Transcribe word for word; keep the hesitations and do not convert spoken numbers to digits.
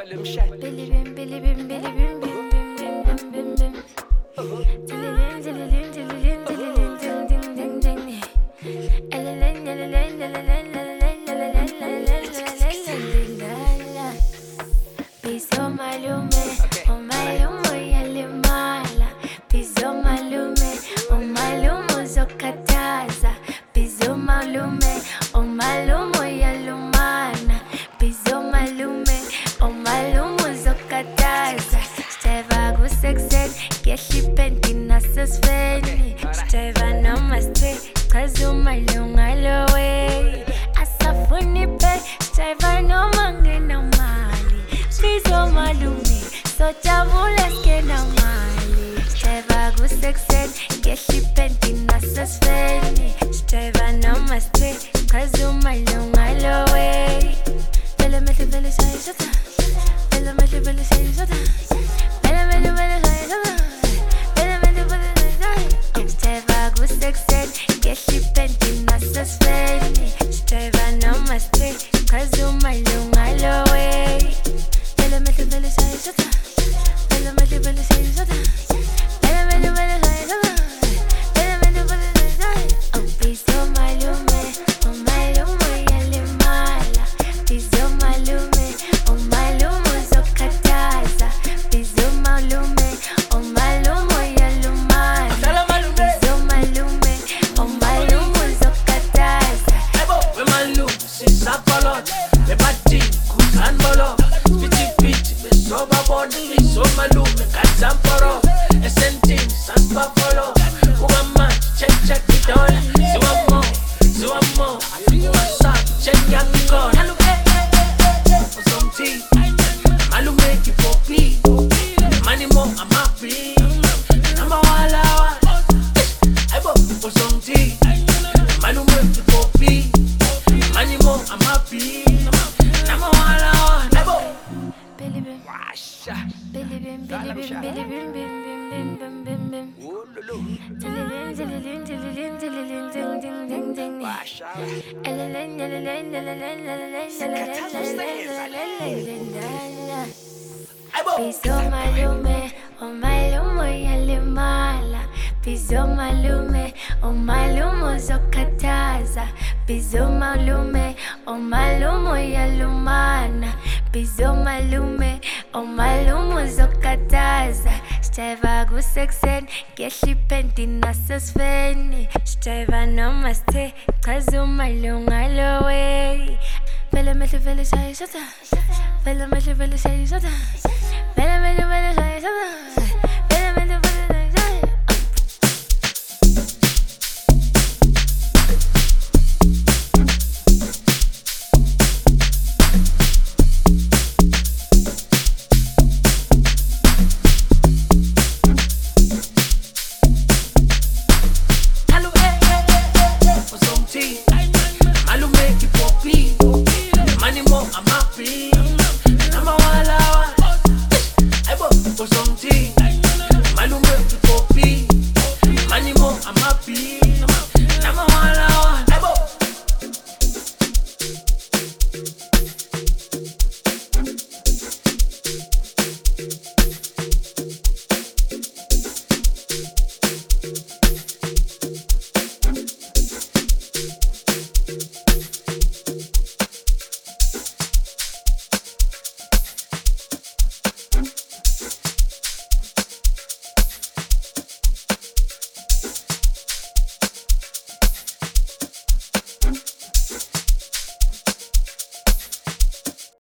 Billy bim, Billy bim, Billy bim, bim, bim, bim, bim, bim, bim. Diddle-ding, diddle-ding, diddle-ding, diddle-ding, ding, ding, ding, ding. Eleleng, eleleng, eleleng, eleleng, eleleng, eleleng, eleleng, eleleng. Piso malume, oh malume uyalimala. Piso malume, oh malume uzokataza. Piso malume, oh malume uyalumana. Piso malume, oh malume uzokataza. Steva kusexen, ngehlipenti nasesfeni. Steva namaste, chaza umalunga lowe. Asafuni pe, Steva noma ngenamali. Piso malume, sojabula skenamali. Steva kusexen, ngehlipenti nasesfeni. Steva namaste, chaza umalunga lowe. Vele mehle vele shaye shata. Vele mehle vele shaye shata. Vele mehle vele shaye shata. Vele mehle vele shaye shata. Steva kusexen, ngehlipenti nasesfeni. Steva namaste, chaza umalunga lowe. Vele mehle vele shaye shata. Vele mehle vele shaye shata. Vele mehle vele shaye shata. Vele mehle vele shaye shata. Oh, piso malume, oh malume uyalimala. Piso malume, oh malume uzokataza. Piso malume, oh malume uyalumana. Piso malume, oh malume uzokataza. We malume, sisapolot, we party, kutan bolo, piti piti, we soba body, we so malume, katamporo, esenti, saspa polo, umama, check check it all, si one more, si one more, what's up, check your gun, for some tea, malume ki popi, money more, I'm happy, number one lawa, for some tea, malume ki popi. Money more, I'm happy. Number one, I Billy bim, Billy bim, Billy bim, Billy bim, bim, bim, bim, bim, bim, bim. Diddle-ding, diddle-ding, diddle-ding, diddle-ding, ding, ding, ding, ding. Eleleng, eleleng, eleleng, eleleng, eleleng, eleleng, eleleng. Piso malume, oh malume uyalimala. Piso malume, oh malume uzokataza. Piso malume, oh malume uyalumana. Piso malume, oh malume uzokataza. Steva kusexen, ngehlipenti nasesfeni. Steva namaste, chaza umalunga lowe. Vele mehle vele shaye shata. Vele mehle vele shaye shata. Vele mehle vele shaye shata.